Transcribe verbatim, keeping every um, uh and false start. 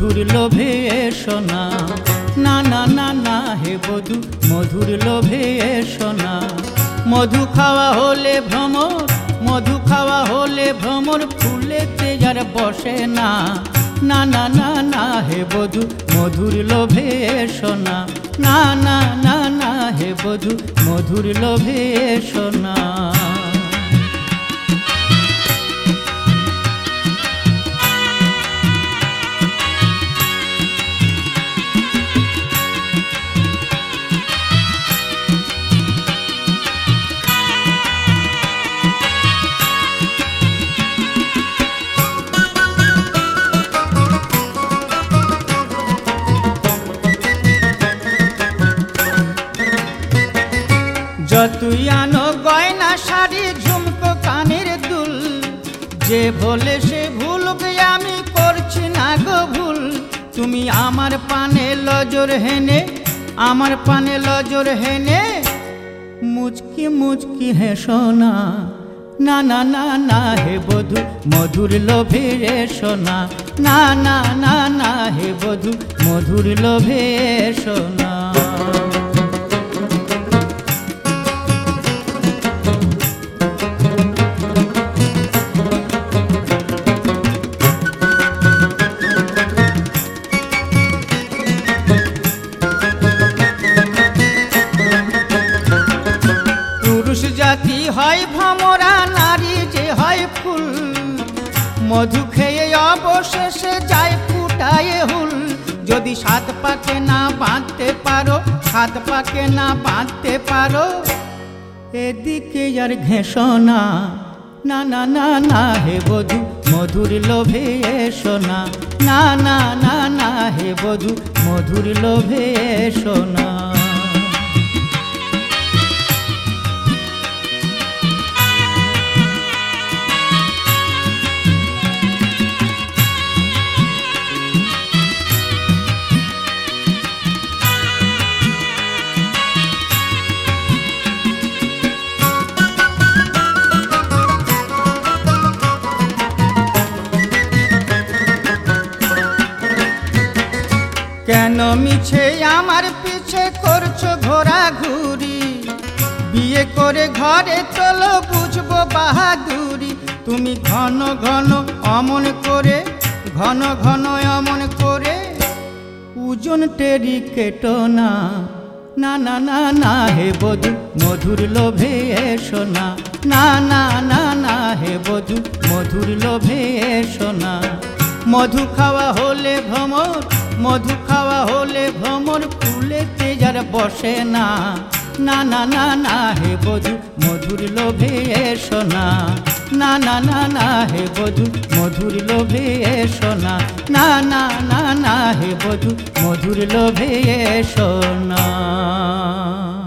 মধুর লোভে এসো না, না না না না হে বধূ মধুর লোভে এসো না। মধু খাওয়া হলে ভ্রমর, মধু খাওয়া হলে ভ্রমর ফুলেতে যার বসে না, না না না না হে বধূ মধুর লোভে এসো না, না না না না হে বধূ মধুর লোভে এসো না। যতই আনো গয়না শাড়ি ঝুমকো কানের দুল, যে বলে সে ভুলবে আমি করছি না গো ভুল। তুমি আমার পানে লজর হেনে, আমার পানে লজর হেনে মুচকি মুচকি হেসো না, না না না না হে বধূ মধুর লোভে এসো না, না না না না হে বধূ মধুর লোভে এসো না। জাতি হয় ভ্রমরা, নারী যে হয় ফুল, মধু খেয়ে অবশেষে যায় ফুটায় হুল। যদি সাত পাকে না বাঁধতে পারো, সাত পাকে না বাঁধতে পারো, এদিকে আর ঘেঁষো না, না না না না হে বধূ মধুর লোভে এসো না, না না না না হে বধূ মধুর লোভে এসো না। কেন মিছে আমার পিছে করছো ঘোরাঘুরি, বিয়ে করে ঘরে তোলো বুঝবো বাহাদুরি। তুমি ঘন ঘন অমন করে, ঘন ঘন অমন করে ওজন টেরি কেটো না, না না না না হে বধূ মধুর লোভে এসো না, না না না না হে বধূ মধুর লোভে এসো না। মধু খাওয়া হলে ভ্রমর, মধু খাওয়া হলে ভ্রমর ফুলেতে যার বসে না, না না না না হে বধূ মধুর লোভে এসো না, না না না না হে বধূ মধুর লোভে এসো না, না না না না হে বধূ মধুর লোভে এসো না।